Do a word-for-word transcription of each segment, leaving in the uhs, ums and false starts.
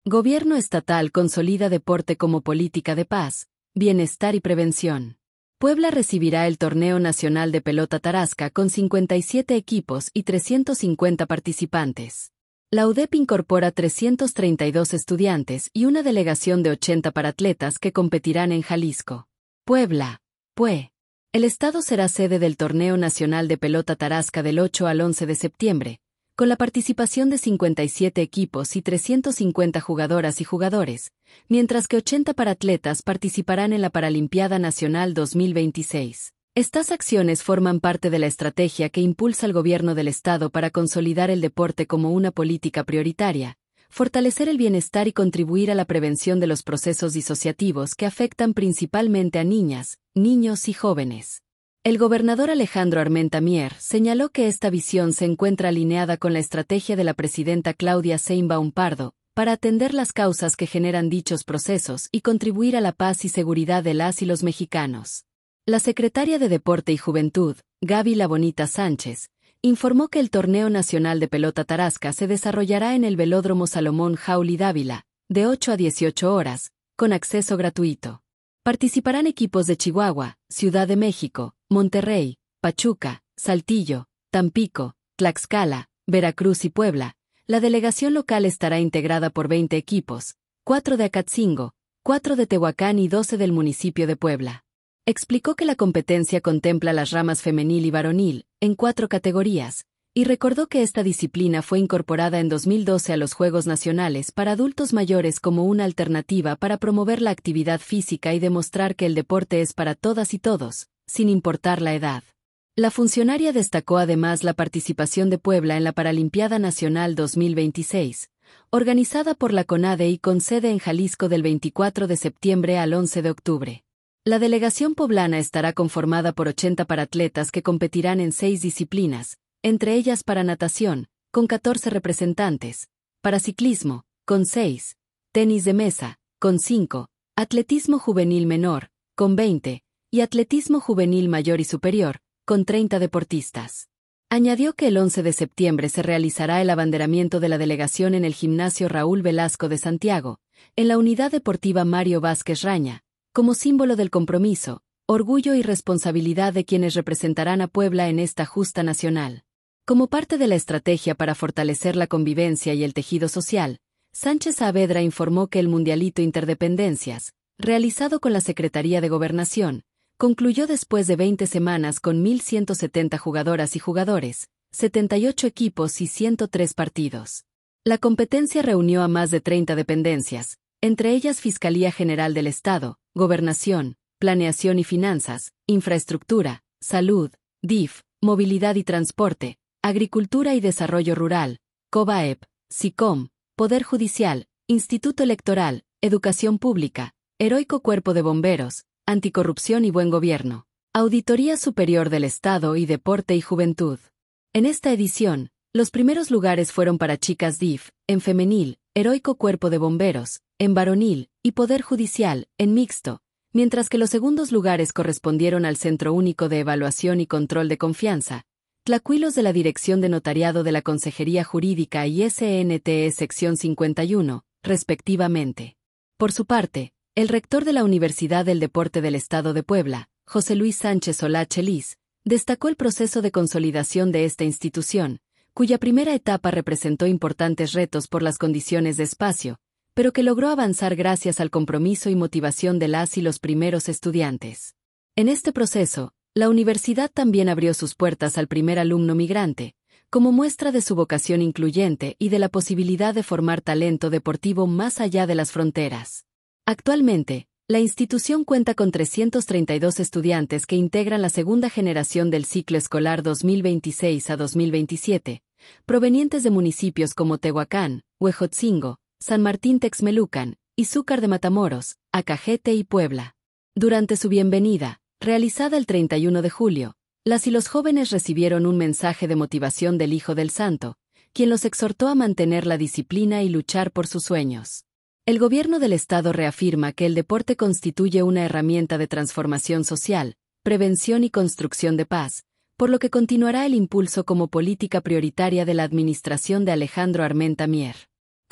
Gobierno estatal consolida deporte como política de paz, bienestar y prevención. Puebla recibirá el Torneo Nacional de Pelota Tarasca con cincuenta y siete equipos y trescientos cincuenta participantes. La U D E P incorpora trescientos treinta y dos estudiantes y una delegación de ochenta paratletas que competirán en Jalisco. Puebla, P U E. El estado será sede del Torneo Nacional de Pelota Tarasca del ocho al once de septiembre, con la participación de cincuenta y siete equipos y trescientos cincuenta jugadoras y jugadores, mientras que ochenta paratletas participarán en la Paralimpiada Nacional dos mil veintiséis. Estas acciones forman parte de la estrategia que impulsa el gobierno del estado para consolidar el deporte como una política prioritaria, fortalecer el bienestar y contribuir a la prevención de los procesos disociativos que afectan principalmente a niñas, niños y jóvenes. El gobernador Alejandro Armenta Mier señaló que esta visión se encuentra alineada con la estrategia de la presidenta Claudia Sheinbaum Pardo para atender las causas que generan dichos procesos y contribuir a la paz y seguridad de las y los mexicanos. La secretaria de Deporte y Juventud, Gaby La Bonita Sánchez, informó que el Torneo Nacional de Pelota Tarasca se desarrollará en el Velódromo Salomón Jauli Dávila, de ocho a dieciocho horas, con acceso gratuito. Participarán equipos de Chihuahua, Ciudad de México, Monterrey, Pachuca, Saltillo, Tampico, Tlaxcala, Veracruz y Puebla. La delegación local estará integrada por veinte equipos, cuatro de Acatzingo, cuatro de Tehuacán y doce del municipio de Puebla. Explicó que la competencia contempla las ramas femenil y varonil, en cuatro categorías, y recordó que esta disciplina fue incorporada en dos mil doce a los Juegos Nacionales para adultos mayores como una alternativa para promover la actividad física y demostrar que el deporte es para todas y todos, sin importar la edad. La funcionaria destacó además la participación de Puebla en la Paralimpiada Nacional dos mil veintiséis, organizada por la CONADE y con sede en Jalisco del veinticuatro de septiembre al once de octubre. La delegación poblana estará conformada por ochenta paratletas que competirán en seis disciplinas, entre ellas para natación, con catorce representantes, para ciclismo, con seis, tenis de mesa, con cinco, atletismo juvenil menor, con veinte, y atletismo juvenil mayor y superior, con treinta deportistas. Añadió que el once de septiembre se realizará el abanderamiento de la delegación en el Gimnasio Raúl Velasco de Santiago, en la Unidad Deportiva Mario Vázquez Raña, como símbolo del compromiso, orgullo y responsabilidad de quienes representarán a Puebla en esta justa nacional. Como parte de la estrategia para fortalecer la convivencia y el tejido social, Sánchez Saavedra informó que el Mundialito Interdependencias, realizado con la Secretaría de Gobernación, concluyó después de veinte semanas con mil ciento setenta jugadoras y jugadores, setenta y ocho equipos y ciento tres partidos. La competencia reunió a más de treinta dependencias, entre ellas Fiscalía General del Estado, Gobernación, Planeación y Finanzas, Infraestructura, Salud, D I F, Movilidad y Transporte, Agricultura y Desarrollo Rural, COBAEP, SICOM, Poder Judicial, Instituto Electoral, Educación Pública, Heroico Cuerpo de Bomberos, Anticorrupción y Buen Gobierno, Auditoría Superior del Estado y Deporte y Juventud. En esta edición, los primeros lugares fueron para Chicas D I F, en femenil, Heroico Cuerpo de Bomberos, en varonil, y Poder Judicial, en mixto, mientras que los segundos lugares correspondieron al Centro Único de Evaluación y Control de Confianza, Tlacuilos de la Dirección de Notariado de la Consejería Jurídica y S N T E Sección cincuenta y uno, respectivamente. Por su parte, el rector de la Universidad del Deporte del Estado de Puebla, José Luis Sánchez Solá Chelis, destacó el proceso de consolidación de esta institución, cuya primera etapa representó importantes retos por las condiciones de espacio, pero que logró avanzar gracias al compromiso y motivación de las y los primeros estudiantes. En este proceso, la universidad también abrió sus puertas al primer alumno migrante, como muestra de su vocación incluyente y de la posibilidad de formar talento deportivo más allá de las fronteras. Actualmente, la institución cuenta con trescientos treinta y dos estudiantes que integran la segunda generación del ciclo escolar dos mil veintiséis a dos mil veintisiete, provenientes de municipios como Tehuacán, Huejotzingo, San Martín Texmelucan, Izúcar de Matamoros, Acajete y Puebla. Durante su bienvenida, realizada el treinta y uno de julio, las y los jóvenes recibieron un mensaje de motivación del Hijo del Santo, quien los exhortó a mantener la disciplina y luchar por sus sueños. El gobierno del Estado reafirma que el deporte constituye una herramienta de transformación social, prevención y construcción de paz, por lo que continuará el impulso como política prioritaria de la administración de Alejandro Armenta Mier.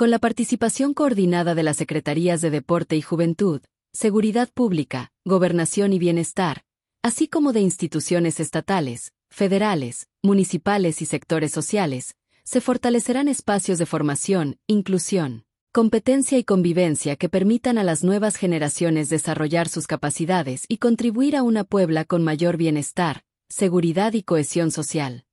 Con la participación coordinada de las Secretarías de Deporte y Juventud, Seguridad Pública, Gobernación y Bienestar, así como de instituciones estatales, federales, municipales y sectores sociales, se fortalecerán espacios de formación, inclusión, competencia y convivencia que permitan a las nuevas generaciones desarrollar sus capacidades y contribuir a una Puebla con mayor bienestar, seguridad y cohesión social.